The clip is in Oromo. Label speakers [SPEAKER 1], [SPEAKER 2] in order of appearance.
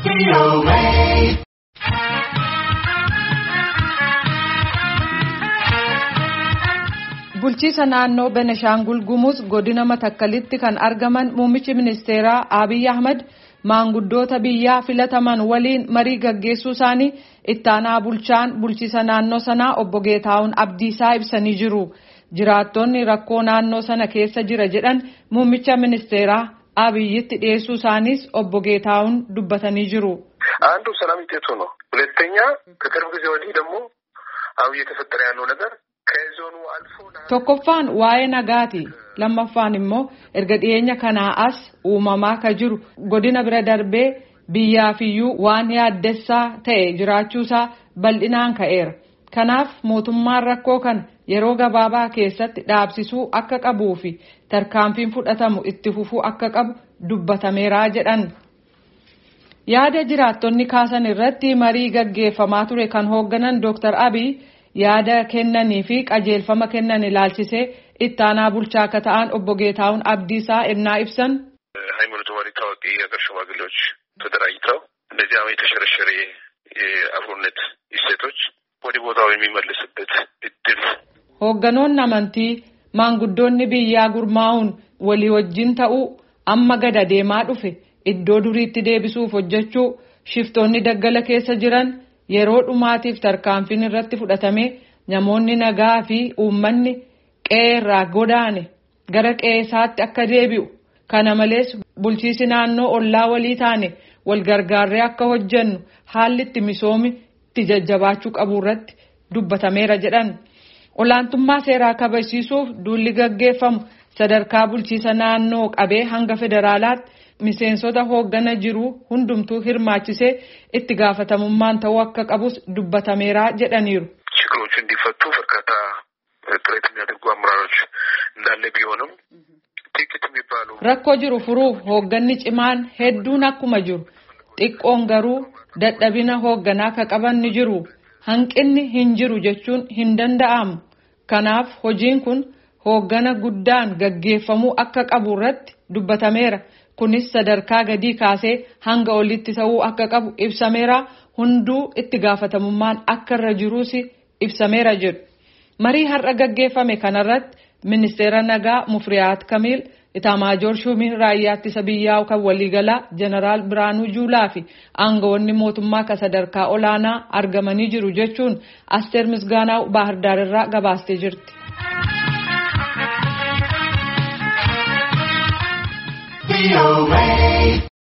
[SPEAKER 1] Bulchiisa naannoo Beneshaangul Gumuz godina Matakkalitti kan argaman muummichi ministeeraa Abiy Ahmed maanguddoota biyyaa filataman waliin marii gaggeessuu isaanii ittaanaa bulchaan bulchiisa naannoo sanaa obbo Geetaawun Abdiisaa ibsanii jiru. Jiraattonni rakkoo naannoo sana keessa jira jedhan muummicha ministeeraa Abiyyitti dhiyeessuu isaaniis obbo Geetaawun dubbatanii jiru.
[SPEAKER 2] አንዱ ሰላም ይጤቱ ነው። ሁለተኛ ከቅርብ ጊዜ ወዲህ ደግሞ አሁን እየተፈጠረ ያለው ነገር ከዞኑ አልፎ
[SPEAKER 1] tokkoffaan waa'ee nagaati. lammaffaan immoo erga dhiyeenya kanaa as uumamaa ka jiru godina bira darbee biyyaafiyyuu waan yaaddessaa ta'e jiraachuusaa bal'inaan ka'eera. Kanaaf mootummaan rakkoo kana yeroo gabaabaa keessatti dhaabsisuu akka qabuu fi tarkaanfiin fudhatamu itti fufuu akka qabu dubbatameera jedhan. Yaada jiraattonni kaasan irratti marii gaggeeffamaa ture kan hoogganan Dr. Abiy yaada kennanii fi qajeelfama kennan ilaalchisee ittaanaa bulchaa akka ta'an obbo Geetaawun Abdiisaa ennaa ibsan
[SPEAKER 2] ሃይማኖት ዋሪ ታዋቂ የሀገር ሽማግሌዎች ተደራጅተው እንደዚህ አሁን የተሸረሸረ የአብሮነት እሴቶች ወደ ቦታው የሚመልስበት እድል
[SPEAKER 1] hoogganoonni amantii maanguddoonni biyyaa gurmaa'uun walii wajjin ta'uu amma gad deemaa dhufe iddoo duriitti deebisuuf hojjechuu shiftoonni daggala keessa jiran yeroo dhumaatiif tarkaanfiin irratti fudhatame namoonni nagaa fi uummanni qe'ee irraa godaane gara qe'ee isaatti akka deebi'u kana malees bulchiisi naannoo ollaa walii taane wal gargaarree akka hojjennu haalli itti misoomi itti jajjabaachuu qabu irratti dubbatameera jedhan. Olaantummaa seeraa kabachiisuuf duulli gaggeeffamu sadarkaa bulchiisa naannoo qabee hanga federaalaatti miseensota hooggana jiru hundumtuu hirmaachisee itti gaafatamummaan ta'uu akka qabus dubbatameera jedhaniiru.
[SPEAKER 2] ችግሮቹ እንዲፈቱ በርካታ ጥረት የሚያደርጉ አመራሮች እንዳለ ቢሆንም ጥቂት የሚባሉ
[SPEAKER 1] rakkoo jiru furuuf hoogganni cimaan hedduun akkuma jiru xiqqoon garuu dadhabina hoogganaa ka qaban ni jiru. Hanqinni hin jiru jechuun hin danda'amu. Kanaaf hojiin kun hooggana guddaan gaggeeffamuu akka qabu irratti dubbatameera. Kunis sadarkaa gadii kaasee hanga olitti ta'uu akka qabu ibsameera. Hunduu itti gaafatamummaan akka irra jiruus ibsameera jedhu. Marii har'a gaggeeffame kanarratti ministeera nagaa Mufriyaat Kamiil, Itaamaajoor Shumii raayyaa ittisa biyyaa kan waliigalaa Jeneraal Biraanuu Juulaa fi aangawoonni mootummaa ka sadarkaa olaanaa argamanii jiru jechuun Asteer Misgaanaaw Baahir Daar irraa gabaastee jirti.